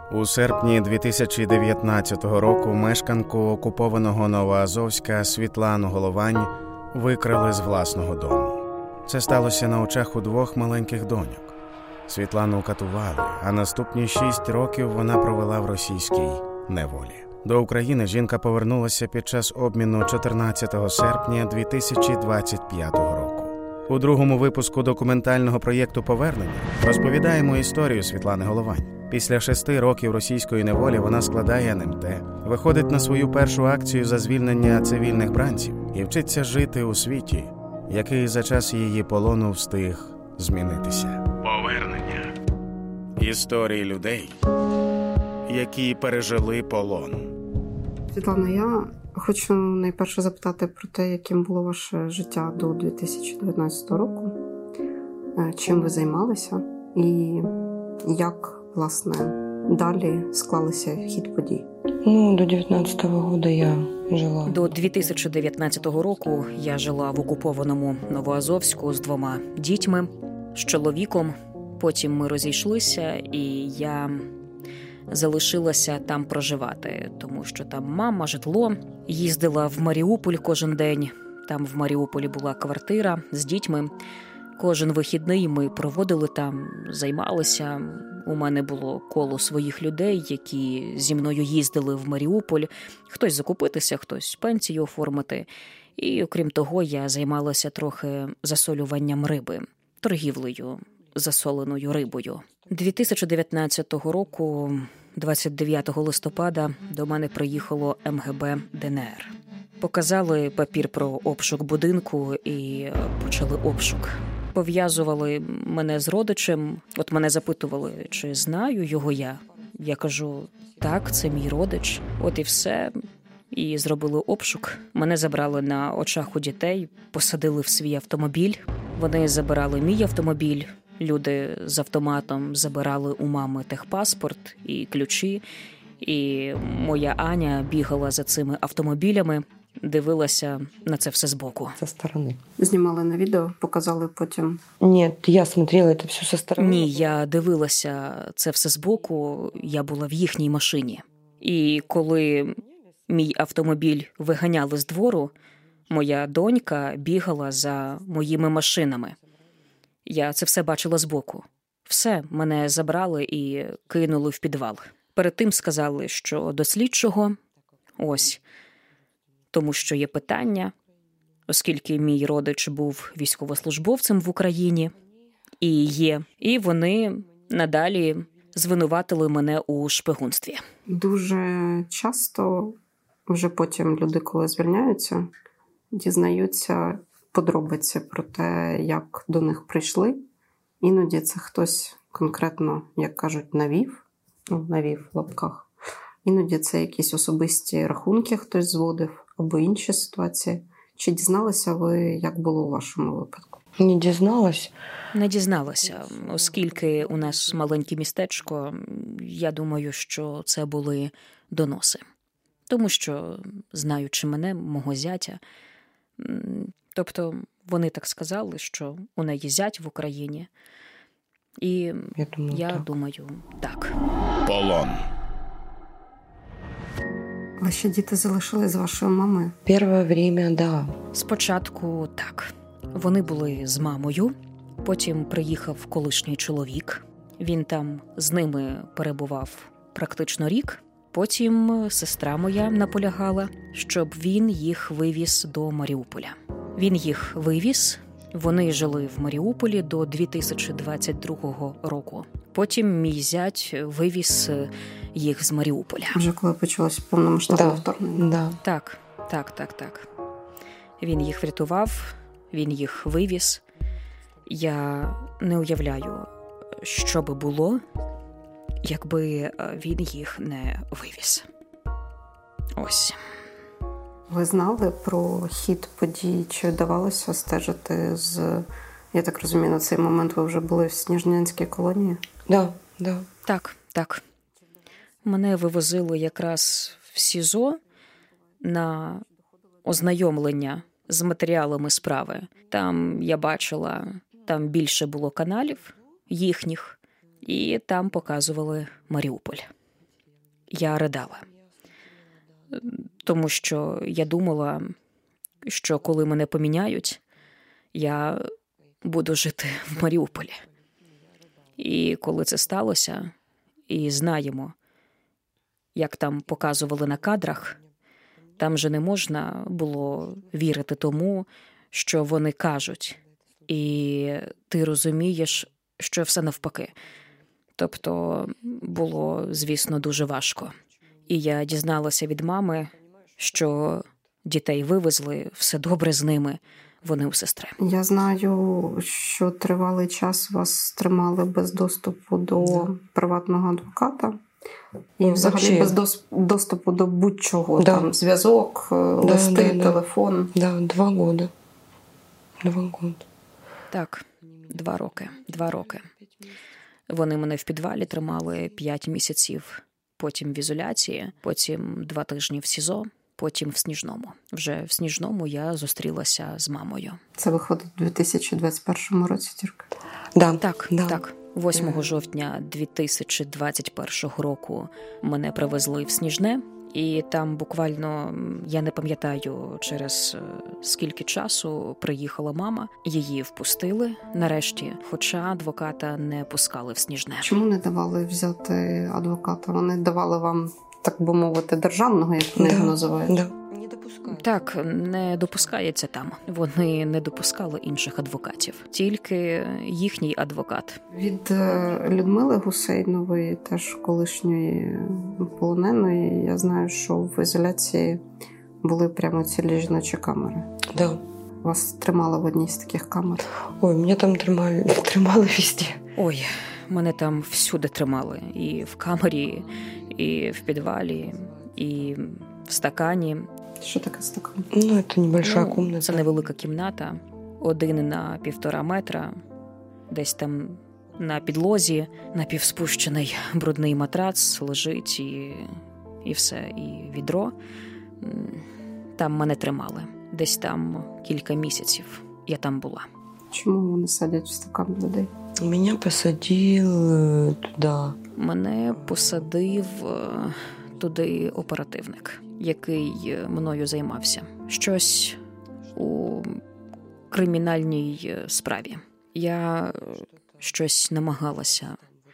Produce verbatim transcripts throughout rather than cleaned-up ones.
У серпні дві тисячі дев'ятнадцятого року мешканку окупованого Новоазовська Світлану Головань викрали з власного дому. Це сталося на очах у двох маленьких доньок. Світлану катували, а наступні шість років вона провела в російській неволі. До України жінка повернулася під час обміну чотирнадцятого серпня дві тисячі двадцять п'ятого року. У другому випуску документального проєкту «Повернення» розповідаємо історію Світлани Головань. Після шести років російської неволі вона складає ен ем те, виходить на свою першу акцію за звільнення цивільних бранців і вчиться жити у світі, який за час її полону встиг змінитися. Повернення. Історії людей, які пережили полон. Світлана, я хочу найперше запитати про те, яким було ваше життя до дві тисячі дев'ятнадцятого року, чим ви займалися і як, власне, далі склалися хід подій. Ну, до дев'ятнадцятого года я жила. До дві тисячі дев'ятнадцятого року я жила в окупованому Новоазовську з двома дітьми, з чоловіком. Потім ми розійшлися, і я залишилася там проживати, тому що там мама, житло. Їздила в Маріуполь кожен день. Там в Маріуполі була квартира з дітьми. Кожен вихідний ми проводили там, займалися. У мене було коло своїх людей, які зі мною їздили в Маріуполь. Хтось закупитися, хтось пенсію оформити. І, окрім того, я займалася трохи засолюванням риби, торгівлею засоленою рибою. дві тисячі дев'ятнадцятого року, двадцять дев'ятого листопада, до мене приїхало ем ге бе де ен ер. Показали папір про обшук будинку і почали обшук. Пов'язували мене з родичем. От мене запитували, чи знаю його я. Я кажу, так, це мій родич. От і все. І зробили обшук. Мене забрали на очах у дітей, посадили в свій автомобіль. Вони забирали мій автомобіль. Люди з автоматом забирали у мами техпаспорт і ключі. І моя Аня бігала за цими автомобілями, дивилася на це все збоку. Со сторони. Знімали на відео, показали потім? Ні, я смотрела це все со сторони. Ні, я дивилася це все збоку, я була в їхній машині. І коли мій автомобіль виганяли з двору, моя донька бігала за моїми машинами. Я це все бачила збоку. Все, мене забрали і кинули в підвал. Перед тим сказали, що до слідчого, ось, тому що є питання, оскільки мій родич був військовослужбовцем в Україні, і є, і вони надалі звинуватили мене у шпигунстві. Дуже часто вже потім люди, коли звільняються, дізнаються подробиці про те, як до них прийшли. Іноді це хтось конкретно, як кажуть, навів, ну, навів в лапках. Іноді це якісь особисті рахунки хтось зводив, або інші ситуації. Чи дізналися ви, як було у вашому випадку? Не дізналась. Не дізналася, оскільки у нас маленьке містечко, я думаю, що це були доноси. Тому що, знаючи мене, мого зятя, тобто вони так сказали, що у неї зять в Україні. І я думаю, я так. думаю, так. Полон. Ваші діти залишились з вашою мамою? Перше время, да. Спочатку так. Вони були з мамою, потім приїхав колишній чоловік. Він там з ними перебував практично рік. Потім сестра моя наполягала, щоб він їх вивіз до Маріуполя. Він їх вивіз, вони жили в Маріуполі до дві тисячі двадцять другого року. Потім мій зять вивіз їх з Маріуполя. Вже коли почалось повномасштабне да. вторгнення? Да. Так, так, так, так. Він їх врятував, він їх вивіз. Я не уявляю, що би було, якби він їх не вивіз. Ось. Ви знали про хід подій? Чи вдавалося стежити з... Я так розумію, на цей момент ви вже були в Сніжнянській колонії? Да, да. Так, так. Мене вивозили якраз в СІЗО на ознайомлення з матеріалами справи. Там я бачила, там більше було каналів їхніх, і там показували Маріуполь. я ридала. Тому що я думала, що коли мене поміняють, я буду жити в Маріуполі. І коли це сталося, і знаємо, як там показували на кадрах, там же не можна було вірити тому, що вони кажуть. І ти розумієш, що все навпаки. Тобто було, звісно, дуже важко. І я дізналася від мами, що дітей вивезли, все добре з ними, вони у сестри. Я знаю, що тривалий час вас тримали без доступу до Да. приватного адвоката. І Ну, взагалі вообще. без дос- доступу до будь-чого. Да. Там зв'язок, листи, да, да. телефон. Да, два года. Два года. Так, два роки, два роки. Вони мене в підвалі тримали п'ять місяців, потім в ізоляції, потім два тижні в СІЗО, потім в Сніжному. Вже в Сніжному я зустрілася з мамою. Це виходить у дві тисячі двадцять першому році тільки. Да. Так, да. так. восьмого жовтня дві тисячі двадцять першого року мене привезли в Сніжне, і там буквально, я не пам'ятаю, через скільки часу приїхала мама. Її впустили нарешті, хоча адвоката не пускали в Сніжне. Чому не давали взяти адвоката? Вони давали вам, так би мовити, державного, як вони Да. його називають. Да. Не допускают. Так, не допускається там. Вони не допускали інших адвокатів. Тільки їхній адвокат. Від е, Людмили Гусейнової, теж колишньої полоненої, я знаю, що в ізоляції були прямо цілі жіночі камери. Да. Вас тримали в одній з таких камер. Ой, меня там тримали, тримали везде. Ой, мене там всюди тримали. І в камері, і в підвалі, і в стакані. Що таке стакан? Ну, это небольшая Ну, комната. Це невелика кімната, один на півтора метра, десь там на підлозі, напівспущений брудний матрац лежить і, і все, і відро. М, Там мене тримали. Десь там кілька місяців я там була. Чому вони садять в стакан людей? Меня посадил э, туда. Мене посадив е, туди оперативник, який е, мною займався. Щось у кримінальній е, справі. Я е, щось намагалася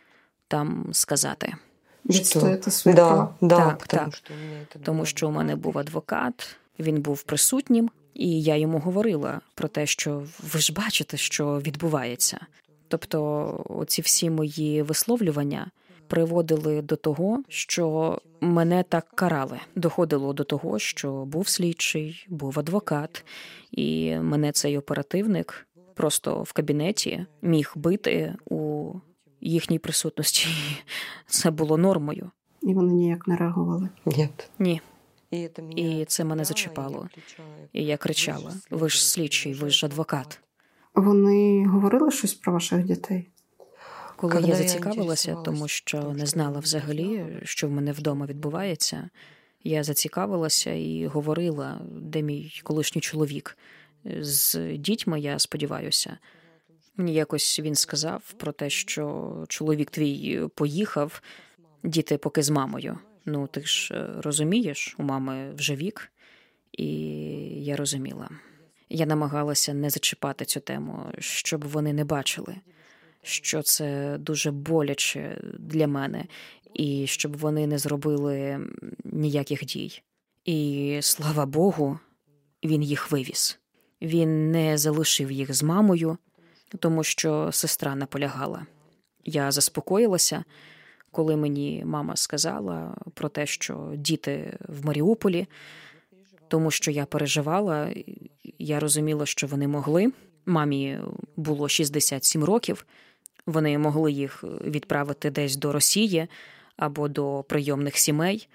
там сказати. Відстояти свої Да, права? да, Так, потому так. что у меня это Тому было що у мене адвокат. був адвокат, він був присутнім, і я йому говорила про те, що ви ж бачите, що відбувається. Тобто оці всі мої висловлювання приводили до того, що мене так карали. Доходило до того, що був слідчий, був адвокат, і мене цей оперативник просто в кабінеті міг бити у їхній присутності. Це було нормою. І вони ніяк не реагували. Нет. Ні. И это меня І це мене цепляло, зачіпало. я кричала. І я кричала: ви ж слідчий, ви ж адвокат. Вони говорили щось про ваших дітей? Коли Когда я я зацікавилася, інтересувалась, тому що тому не що знала я взагалі, знала. що в мене вдома відбувається, я зацікавилася і говорила, де мій колишній чоловік. З дітьми, я сподіваюся. Мені якось він сказав про те, що чоловік твій поїхав, діти поки з мамою. Ну, ти ж е, розумієш, у мами вже вік. І я розуміла. Я намагалася не зачіпати цю тему, щоб вони не бачили, що це дуже боляче для мене, і щоб вони не зробили ніяких дій. І, слава Богу, він їх вивіз. Він не залишив їх з мамою, тому що сестра наполягала. Я заспокоїлася, коли мені мама сказала про те, що діти в Маріуполі, тому що я переживала, я розуміла, що вони могли. Мамі було шістдесят сім років, вони могли їх відправити десь до Росії, або до прийомних сімей,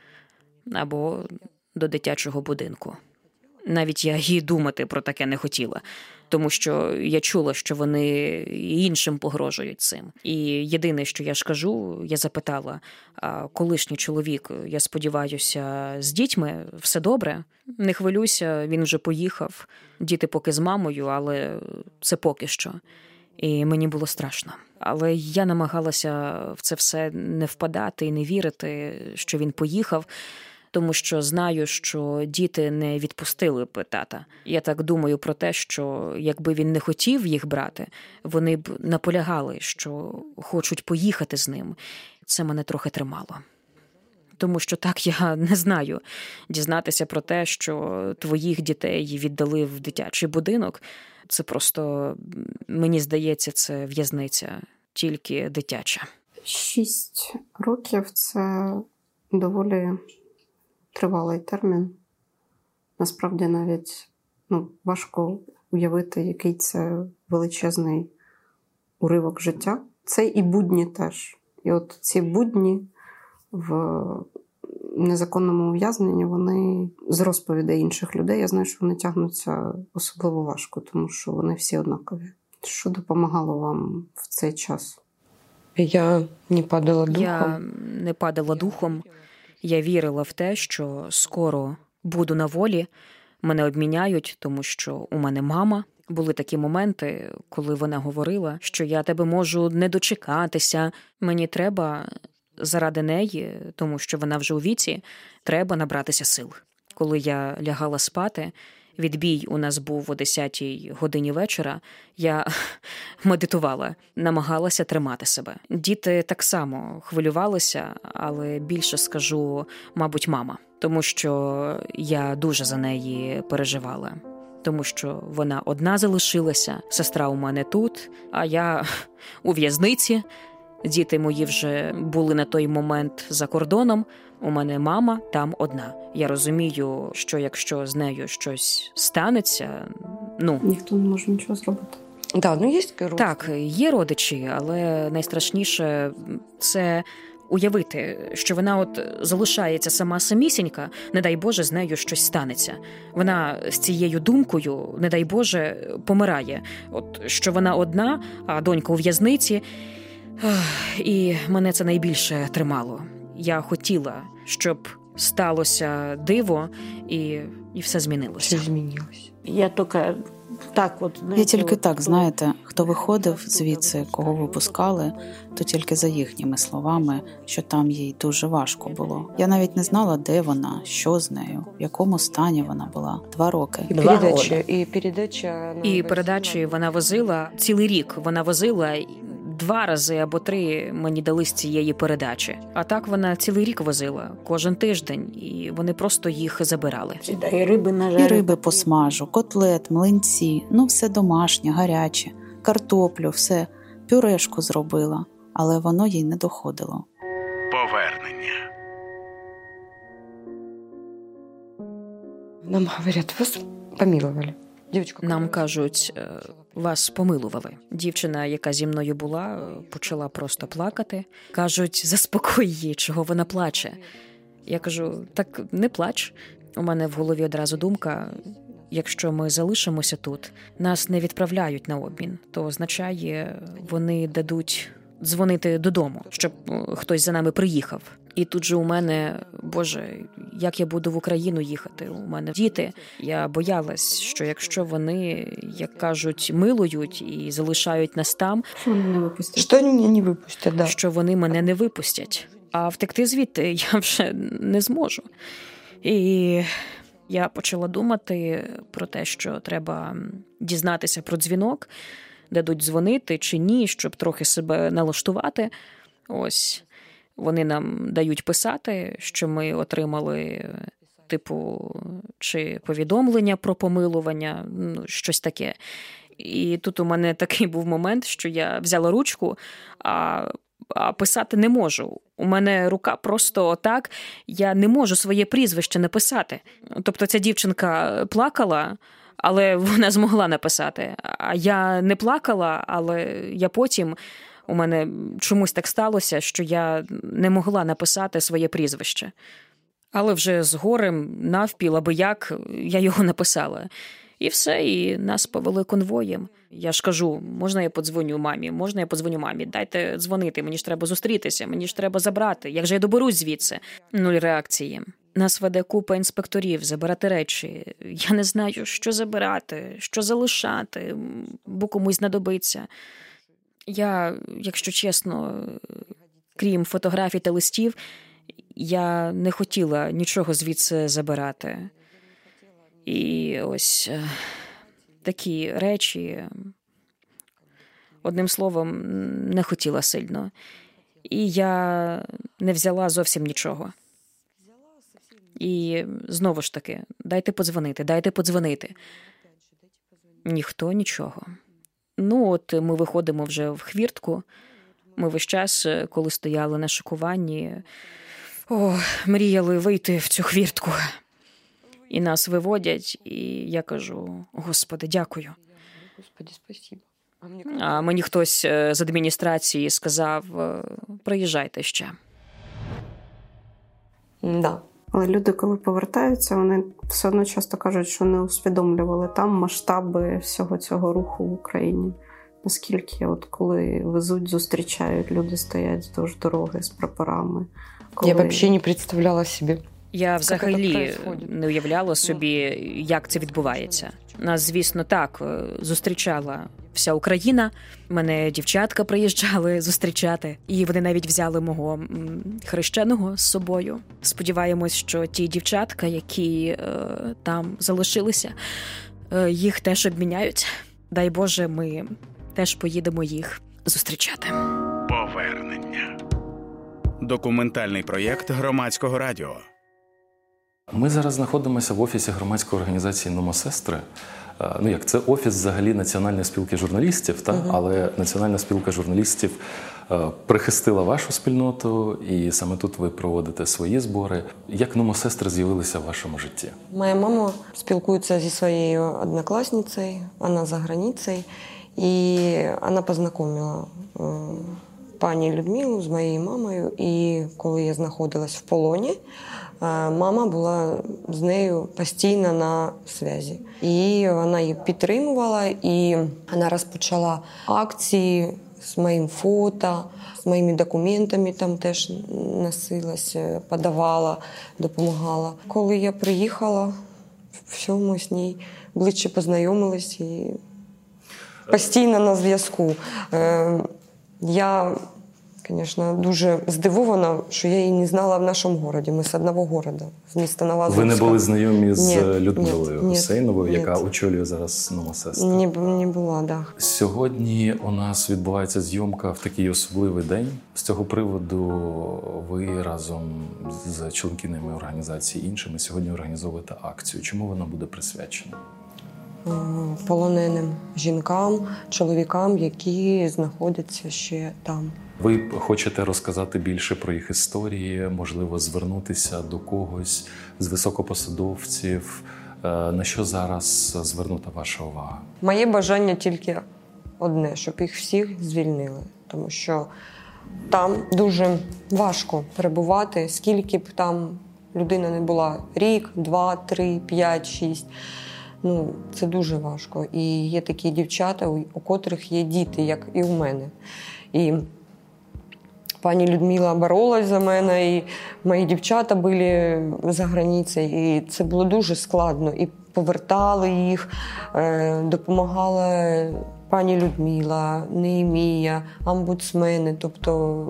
або до дитячого будинку. Навіть я і думати про таке не хотіла, тому що я чула, що вони і іншим погрожують цим. І єдине, що я ж кажу, я запитала, а колишній чоловік, я сподіваюся, з дітьми все добре? Не хвилюйся, він вже поїхав, діти поки з мамою, але це поки що. і мені було страшно. Але я намагалася в це все не впадати і не вірити, що він поїхав, тому що знаю, що діти не відпустили б тата. Я так думаю про те, що якби він не хотів їх брати, вони б наполягали, що хочуть поїхати з ним. Це мене трохи тримало. Тому що так я не знаю. Дізнатися про те, що твоїх дітей віддали в дитячий будинок, це просто, мені здається, це в'язниця, тільки дитяча. Шість років – це доволі тривалий термін. Насправді навіть ну, важко уявити, який це величезний уривок життя. Це і будні теж. І от ці будні в незаконному ув'язненні, вони з розповідей інших людей, я знаю, що вони тягнуться особливо важко, тому що вони всі однакові. Що допомагало вам в цей час? Я не падала духом. Я не падала духом. Я вірила в те, що скоро буду на волі, мене обміняють, тому що у мене мама. Були такі моменти, коли вона говорила, що я тебе можу не дочекатися, мені треба заради неї, тому що вона вже у віці, треба набратися сил. Коли я лягала спати, відбій у нас був о десятій годині вечора, я медитувала, намагалася тримати себе. Діти так само хвилювалися, але більше скажу, мабуть, мама. Тому що я дуже за неї переживала. Тому що вона одна залишилася, сестра у мене тут, а я у в'язниці. Діти мої вже були на той момент за кордоном. У мене мама там одна. Я розумію, що якщо з нею щось станеться, ну... Ніхто не може нічого зробити. Да, ну є родичі. Так, є родичі, але найстрашніше це уявити, що вона от залишається сама самісінька, не дай Боже, з нею щось станеться. Вона з цією думкою, не дай Боже, помирає. От що вона одна, а донька у в'язниці. І мене це найбільше тримало. Я хотіла, щоб сталося диво, і, і все змінилося. Все змінилося. Я тільки так от... Я тільки так, знаєте, хто виходив звідси, кого випускали, то тільки за їхніми словами, що там їй дуже важко було. Я навіть не знала, де вона, що з нею, в якому стані вона була. Два роки. І передача, і передача... І передачі вона возила цілий рік. Вона возила... Два рази або три мені дали з цієї передачі. А так вона цілий рік возила, кожен тиждень, і вони просто їх забирали. І риби нажарю. І риби посмажу, котлет, млинці, ну все домашнє, гаряче, картоплю, все, пюрешку зробила, але воно їй не доходило. Повернення. Нам говорять, вас помилували. Дівчинка, Нам кажуть, вас помилували. Дівчина, яка зі мною була, почала просто плакати. Кажуть, заспокой її, чого вона плаче. Я кажу, так не плач. У мене в голові одразу думка, якщо ми залишимося тут, нас не відправляють на обмін, то означає, вони дадуть дзвонити додому, щоб хтось за нами приїхав. І тут же у мене, Боже, як я буду в Україну їхати? У мене діти. Я боялась, що якщо вони, як кажуть, милують і залишають нас там, Що вони не випустять? що вони мене не випустять, да. що вони мене не випустять. А втекти звідти я вже не зможу. І я почала думати про те, що треба дізнатися про дзвінок, дадуть дзвонити чи ні, щоб трохи себе налаштувати. Ось. Вони нам дають писати, що ми отримали, типу, чи повідомлення про помилування, ну, щось таке. І тут у мене такий був момент, що я взяла ручку, а, а писати не можу. У мене рука просто отак, я не можу своє прізвище написати. Тобто ця дівчинка плакала, але вона змогла написати. А я не плакала, але я потім... У мене чомусь так сталося, що я не могла написати своє прізвище. Але вже з горем, навпіл, аби як, я його написала. І все, і нас повели конвоєм. Я ж кажу, можна я подзвоню мамі, можна я подзвоню мамі, дайте дзвонити, мені ж треба зустрітися, мені ж треба забрати, як же я доберусь звідси? Нуль реакції. Нас веде купа інспекторів забирати речі. Я не знаю, що забирати, що залишати, бо комусь знадобиться. Я, якщо чесно, крім фотографій та листів, я не хотіла нічого звідси забирати. І ось такі речі, одним словом, не хотіла сильно. І я не взяла зовсім нічого. І знову ж таки, дайте подзвонити, дайте подзвонити. Ніхто нічого. Ну, от ми виходимо вже в хвіртку. Ми весь час, коли стояли на шикуванні, о, мріяли вийти в цю хвіртку. І нас виводять, і я кажу: Господи, дякую. Господи, спасибо. А мені хтось з адміністрації сказав: приїжджайте ще. Да. Але люди, коли повертаються, вони все одно часто кажуть, що не усвідомлювали там масштаби всього цього руху в Україні. Наскільки, от коли везуть, зустрічають, люди стоять вздовж дороги з прапорами. Коли... Я взагалі не представляла собі. Я взагалі не уявляла собі, як це відбувається. Нас, звісно, так зустрічала вся Україна. Мене дівчатка приїжджали зустрічати. І вони навіть взяли мого хрещеного з собою. Сподіваємось, що ті дівчатка, які е, там залишилися, е, їх теж обміняють. Дай Боже, ми теж поїдемо їх зустрічати. Повернення. Документальний проєкт Громадського радіо. Ми зараз знаходимося в офісі громадської організації «Номосестри». Ну як, це офіс взагалі Національної спілки журналістів, та? Uh-huh. Але Національна спілка журналістів прихистила вашу спільноту, і саме тут ви проводите свої збори. Як «Номосестри» з'явилися в вашому житті? Моя мама спілкується зі своєю однокласницею, вона за границею, і вона познайомила пані Людмилу з моєю мамою, і коли я знаходилась в полоні, мама була з нею постійно на зв'язі. І вона її підтримувала, і вона розпочала акції з моїм фото, з моїми документами там теж носилася, подавала, допомагала. Коли я приїхала, все, ми з нею ближче познайомились і постійно на зв'язку. Я, звісно, дуже здивована, що я її не знала в нашому місті. Ми з одного міста, з міста Новоазовська. Ви не були знайомі з Ні, Людмилою ні, Гусейновою, ні. яка очолює зараз «Номосестри»? Не, не була, так. Да. Сьогодні у нас відбувається зйомка в такий особливий день. З цього приводу ви разом з членкинями організації іншими сьогодні організовуєте акцію. Чому вона буде присвячена? Полоненим жінкам, чоловікам, які знаходяться ще там. Ви хочете розказати більше про їх історії, можливо, звернутися до когось з високопосадовців? На що зараз звернута ваша увага? Моє бажання тільки одне, щоб їх всіх звільнили. Тому що там дуже важко перебувати, скільки б там людина не була. Рік, два, три, п'ять, шість. Ну, це дуже важко. І є такі дівчата, у котрих є діти, як і у мене. І пані Людмила боролась за мене, і мої дівчата були за границею. І це було дуже складно. І повертали їх, допомагала пані Людмила, Неємія, омбудсмени, тобто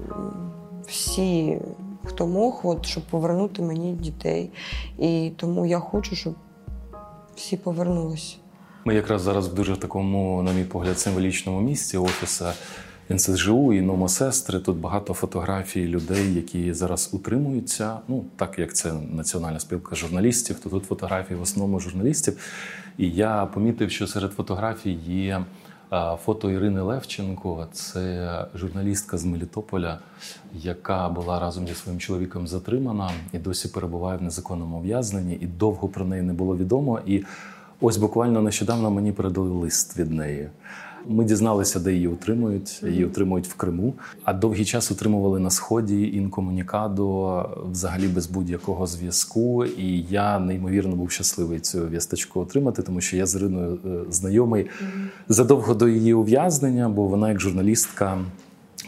всі, хто мог, от, щоб повернути мені дітей. І тому я хочу, щоб всі повернулися. Ми якраз зараз в дуже такому, на мій погляд, символічному місці офіса ен ес же у і «Номосестри». Тут багато фотографій людей, які зараз утримуються. Ну, так як це Національна спілка журналістів, то тут фотографії в основному журналістів. І я помітив, що серед фотографій є фото Ірини Левченко. Це журналістка з Мелітополя, яка була разом зі своїм чоловіком затримана і досі перебуває в незаконному ув'язненні. І довго про неї не було відомо. І ось буквально нещодавно мені передали лист від неї. Ми дізналися, де її утримують. Її утримують в Криму. А довгий час утримували на Сході, інкомунікадо, взагалі без будь-якого зв'язку. І я неймовірно був щасливий цю вісточку отримати, тому що я з Іриною знайомий задовго до її ув'язнення, бо вона як журналістка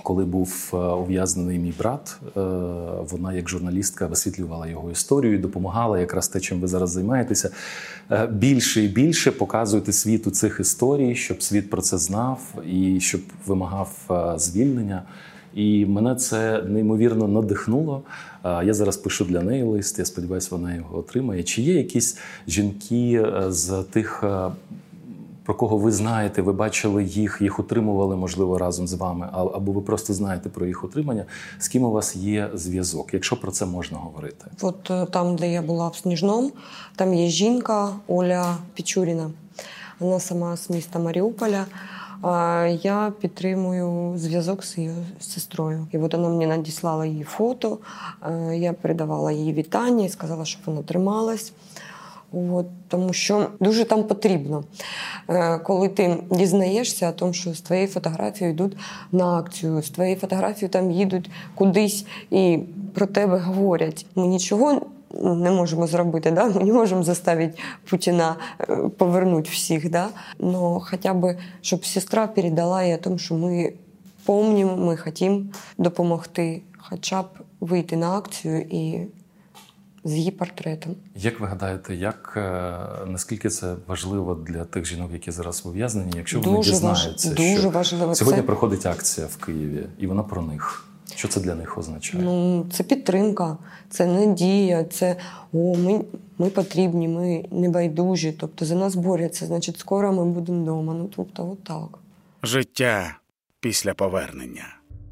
Коли був ув'язнений мій брат, вона як журналістка висвітлювала його історію і допомагала якраз те, чим ви зараз займаєтеся. Більше і більше показуйте світу цих історій, щоб світ про це знав і щоб вимагав звільнення. І мене це неймовірно надихнуло. Я зараз пишу для неї лист, я сподіваюся, вона його отримає. Чи є якісь жінки з тих, про кого ви знаєте, ви бачили їх, їх утримували, можливо, разом з вами, або ви просто знаєте про їх утримання, з ким у вас є зв'язок, якщо про це можна говорити? От там, де я була в Сніжному, там є жінка Оля Пічуріна. Вона сама з міста Маріуполя. Я підтримую зв'язок з її сестрою. І от вона мені надіслала її фото, я передавала їй вітання і сказала, щоб вона трималась. От, тому що дуже там потрібно. Коли ти дізнаєшся о тому, що з твоєю фотографією йдуть на акцію, з твоєю фотографією там їдуть кудись і про тебе говорять. Ми нічого не можемо зробити, да? Ми не можемо заставити Путіна повернути всіх. Да? Но хоча б, щоб сестра передала їй о тому, що ми пам'ятаємо, ми хочемо допомогти, хоча б вийти на акцію і з її портретом. Як ви гадаєте, як, наскільки це важливо для тих жінок, які зараз ув'язнені, якщо вони дуже дізнаються, важ... дуже що важливо. сьогодні це... проходить акція в Києві, і вона про них? Що це для них означає? Ну, це підтримка, це надія, це о, ми, ми потрібні, ми небайдужі, тобто за нас борються, значить скоро ми будемо вдома. Ну, тобто, от так. Життя після повернення.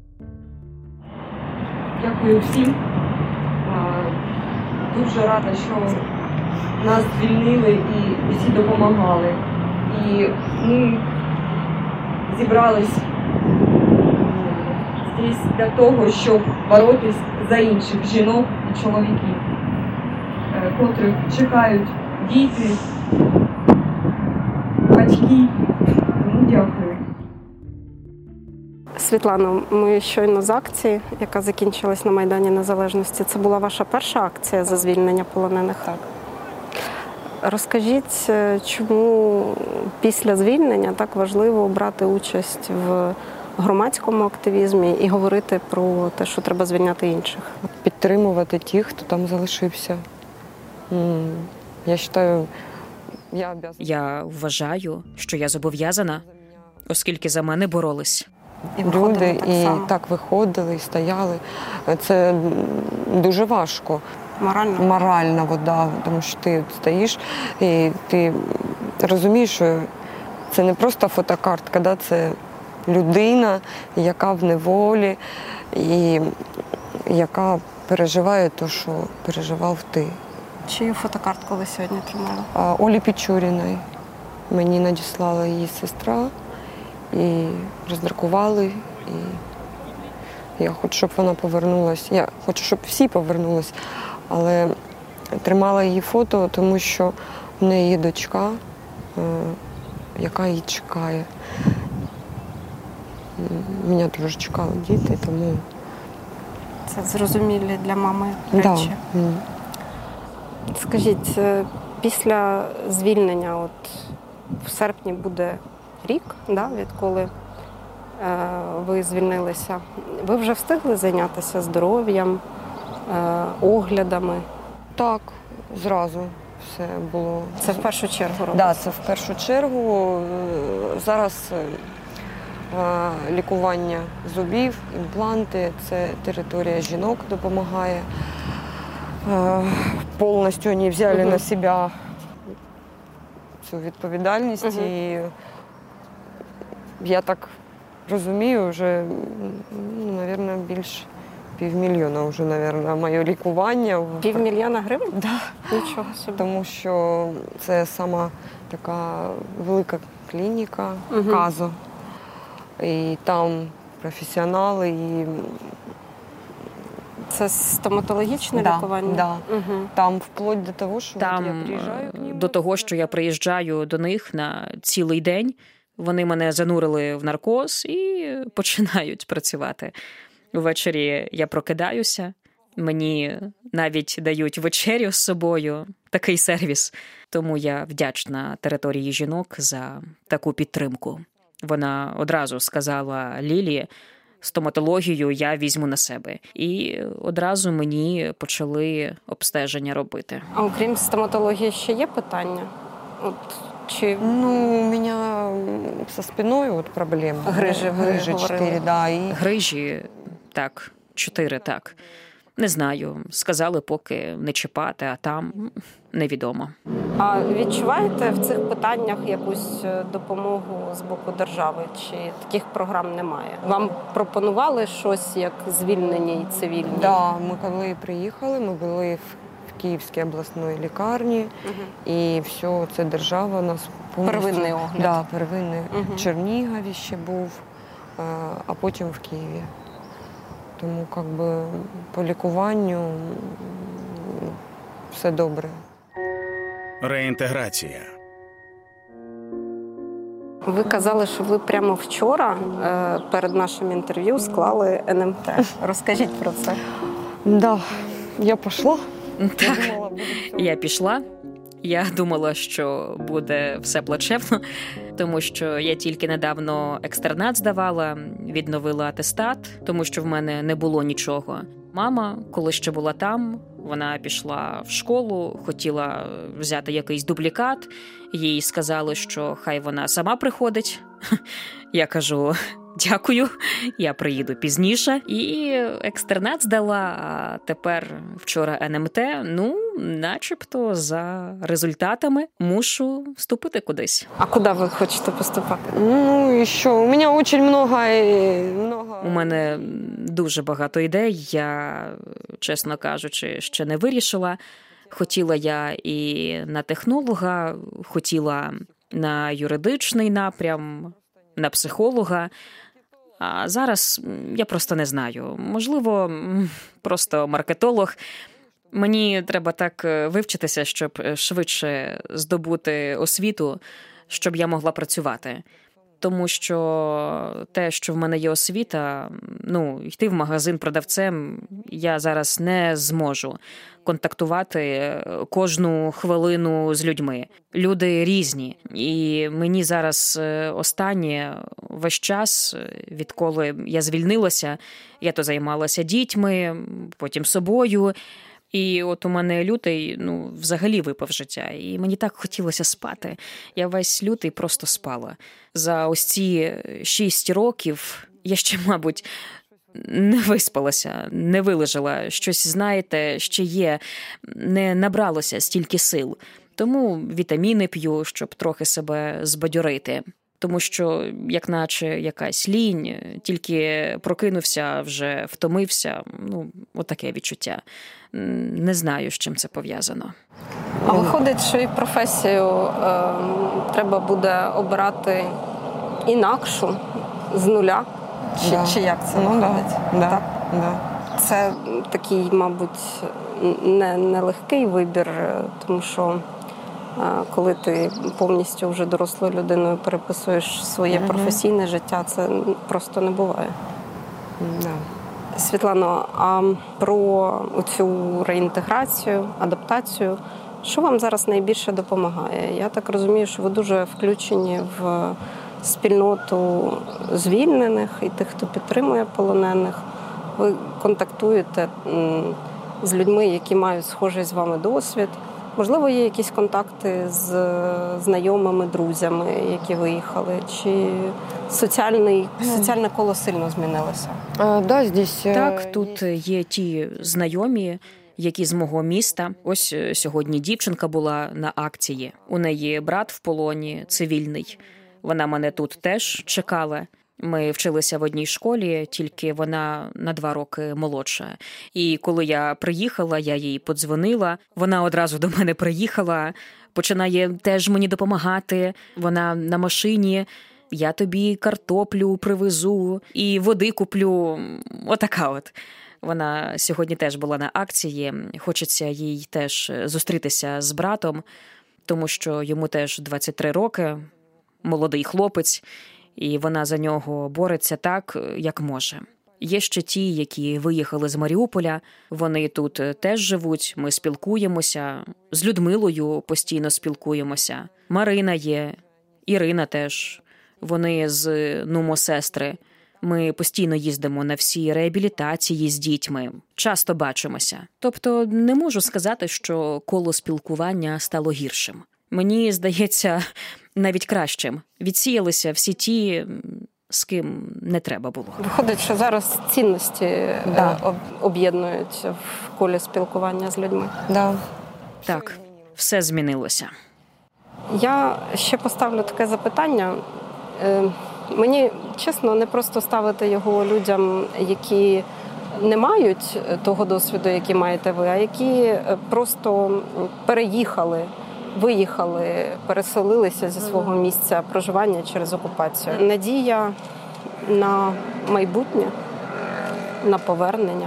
Дякую всім. Дуже рада, що нас звільнили і всі допомагали. І ми зібрались здесь для того, щоб боротись за інших жінок і чоловіків, котрих чекають діти, батьки. Тому дякую. Світлано, ми щойно з акції, яка закінчилась на Майдані Незалежності. Це була ваша перша акція за звільнення полонених? Так. Розкажіть, чому після звільнення так важливо брати участь в громадському активізмі і говорити про те, що треба звільняти інших? Підтримувати тих, хто там залишився. Я вважаю, я обов'язана. Я вважаю, що я зобов'язана, оскільки за мене боролись. І Люди так і само. так виходили, і стояли. Це дуже важко. Морально? Морально, вода, тому що ти стоїш і ти розумієш, що це не просто фотокартка, да? Це людина, яка в неволі і яка переживає те, що переживав ти. Чию фотокартку ви сьогодні тримали? А Олі Пічуріної. Мені надіслала її сестра. І роздрукували, і я хочу, щоб вона повернулася. Я хочу, щоб всі повернулись, але тримала її фото, тому що в неї є дочка, яка її чекає. Мене дуже чекали діти, тому... Це зрозумілі для мами речі. Да. Скажіть, після звільнення, от в серпні буде рік, да, відколи е, ви звільнилися. Ви вже встигли зайнятися здоров'ям, е, оглядами? Так, зразу все було. Це в першу чергу робиться? Так, да, це в першу чергу. Зараз е, лікування зубів, імпланти, це територія жінок допомагає. Е, повністю вони взяли угу. на себе цю відповідальність. Угу. І я так розумію, вже, ну, мабуть, більш півмільйона вже, мабуть, моє лікування. Півмільйона гривень? Так. Да. Нічого собі. Тому що це сама така велика клініка, угу. Казо. І там професіонали. І... Це стоматологічне да, лікування? Да. Угу. Там вплоть до того, що Там, я приїжджаю к ним. До того, що я приїжджаю до них на цілий день. Вони мене занурили в наркоз і починають працювати. Ввечері я прокидаюся, мені навіть дають вечерю з собою, такий сервіс. Тому я вдячна території жінок за таку підтримку. Вона одразу сказала Лілі, стоматологію я візьму на себе. І одразу мені почали обстеження робити. А окрім стоматології ще є питання? От, чи... Ну, у меня со спиной вот проблемы. Грижі, ви Грижи говорили. четыре, да. И... Грижі, так, чотири, так. Не знаю, сказали поки не чіпати, а там невідомо. А відчуваєте в цих питаннях якусь допомогу з боку держави? Чи таких програм немає? Вам пропонували щось як звільнені і цивільні? Да, ми коли приїхали, ми були в в Київській обласної лікарні, Угу. і все, це держава нас повністю... Первинний огляд. Да, первинний. Угу. В Чернігові ще був, а потім в Києві. Тому, як би, по лікуванню все добре. Реінтеграція. Ви казали, що ви прямо вчора перед нашим інтерв'ю склали ен ем те. Розкажіть про це. Да, я пішла. Так, Я думала, буде все. я пішла. Я думала, що буде все плачевно, тому що я тільки недавно екстернат здавала, відновила атестат, тому що в мене не було нічого. Мама, коли ще була там, вона пішла в школу, хотіла взяти якийсь дублікат. Їй сказали, що хай вона сама приходить. Я кажу, дякую, я приїду пізніше. І екстернат здала, а тепер вчора ен ем те. Ну, начебто за результатами мушу вступити кудись. А куди ви хочете поступати? Ну, і що? У мене дуже много... много... У мене дуже багато ідей, я, чесно кажучи, ще не вирішила. Хотіла я і на технолога, хотіла на юридичний напрям, на психолога. А зараз я просто не знаю. Можливо, просто маркетолог. Мені треба так вивчитися, щоб швидше здобути освіту, щоб я могла працювати. Тому що те, що в мене є освіта, ну, йти в магазин продавцем, я зараз не зможу контактувати кожну хвилину з людьми. Люди різні. І мені зараз останнє весь час, відколи я звільнилася, я то займалася дітьми, потім собою. І от у мене лютий, ну, взагалі випав життя. І мені так хотілося спати. Я весь лютий просто спала. За ось ці шість років я ще, мабуть, не виспалася, не вилежала. Щось, знаєте, ще є, не набралося стільки сил. Тому вітаміни п'ю, щоб трохи себе збадьорити. Тому що, як наче якась лінь, тільки прокинувся, вже втомився. Ну, отаке відчуття. Не знаю, з чим це пов'язано. А виходить, що і професію е, треба буде обирати інакшу, з нуля? Чи, Да. чи як це Ну, виходить? да. Да. Так? Да. Це такий, мабуть, не, не легкий вибір, тому що коли ти повністю вже дорослою людиною переписуєш своє Угу. професійне життя, це просто не буває. Да. Світлано, а про цю реінтеграцію, адаптацію, що вам зараз найбільше допомагає? Я так розумію, що ви дуже включені в спільноту звільнених і тих, хто підтримує полонених. Ви контактуєте з людьми, які мають схожий з вами досвід. Можливо, є якісь контакти з знайомими, друзями, які виїхали? Чи соціальний, соціальне коло сильно змінилося? А, да, здесь... Так, тут є ті знайомі, які з мого міста. Ось сьогодні дівчинка була на акції. У неї брат в полоні, цивільний. Вона мене тут теж чекала. Ми вчилися в одній школі, тільки вона на два роки молодша. І коли я приїхала, я їй подзвонила. Вона одразу до мене приїхала, починає теж мені допомагати. Вона на машині. Я тобі картоплю привезу і води куплю. Отака от. Вона сьогодні теж була на акції. Хочеться їй теж зустрітися з братом, тому що йому теж двадцять три роки, молодий хлопець. І вона за нього бореться так, як може. Є ще ті, які виїхали з Маріуполя, вони тут теж живуть, ми спілкуємося, з Людмилою постійно спілкуємося. Марина є, Ірина теж, вони з НУМО-сестри. Ми постійно їздимо на всі реабілітації з дітьми, часто бачимося. Тобто не можу сказати, що коло спілкування стало гіршим. Мені здається, навіть кращим. Відсіялися всі ті, з ким не треба було. Виходить, що зараз цінності Да. об'єднують в колі спілкування з людьми. Да. Так, все змінилося. Я ще поставлю таке запитання. Е, Мені, чесно, не просто ставити його людям, які не мають того досвіду, який маєте ви, а які просто переїхали, виїхали, переселилися зі свого місця проживання через окупацію. Надія на майбутнє, на повернення.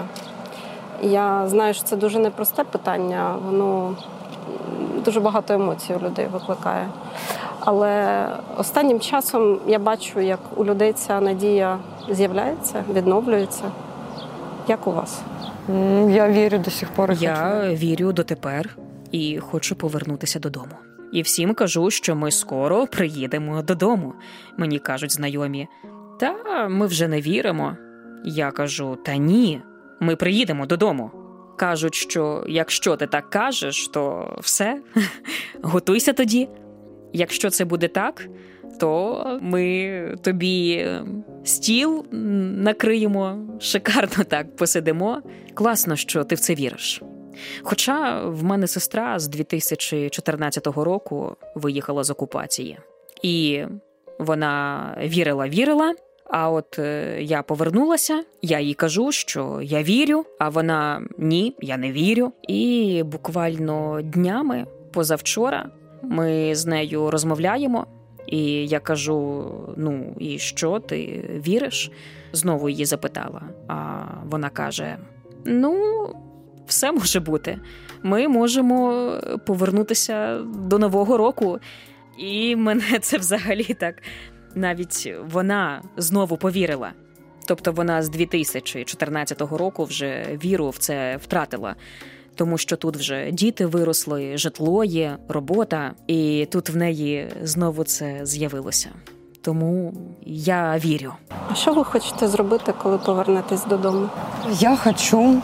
Я знаю, що це дуже непросте питання, воно дуже багато емоцій у людей викликає. Але останнім часом я бачу, як у людей ця надія з'являється, відновлюється. Як у вас? Я вірю до сих пор. Я вірю дотепер і хочу повернутися додому. І всім кажу, що ми скоро приїдемо додому. Мені кажуть знайомі, та ми вже не віримо. Я кажу, та ні, ми приїдемо додому. Кажуть, що якщо ти так кажеш, то все, готуйся тоді. Якщо це буде так, то ми тобі стіл накриємо, шикарно так посидимо. Класно, що ти в це віриш. Хоча в мене сестра з дві тисячі чотирнадцятого року виїхала з окупації. І вона вірила-вірила, а от я повернулася, я їй кажу, що я вірю, а вона ні, я не вірю. І буквально днями, позавчора, ми з нею розмовляємо, і я кажу, ну, і що, ти віриш? Знову її запитала, а вона каже, ну, все може бути. Ми можемо повернутися до Нового року. І мене це взагалі так, навіть вона знову повірила. Тобто вона з дві тисячі чотирнадцятого року вже віру в це втратила. Тому що тут вже діти виросли, житло є, робота, і тут в неї знову це з'явилося. Тому я вірю. А що ви хочете зробити, коли повернетесь додому? Я хочу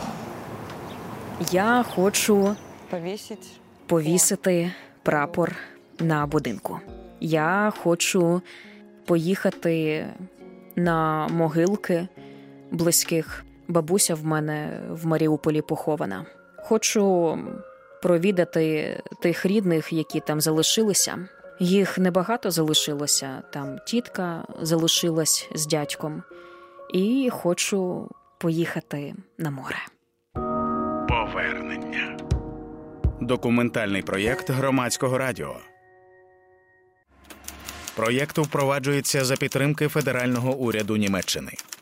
Я хочу повісити повісити прапор на будинку. Я хочу поїхати на могилки близьких. Бабуся в мене в Маріуполі похована. Хочу провідати тих рідних, які там залишилися. Їх небагато залишилося, там тітка залишилась з дядьком. І хочу поїхати на море. Повернення. Документальний проєкт Громадського радіо. Проєкт впроваджується за підтримки Федерального уряду Німеччини.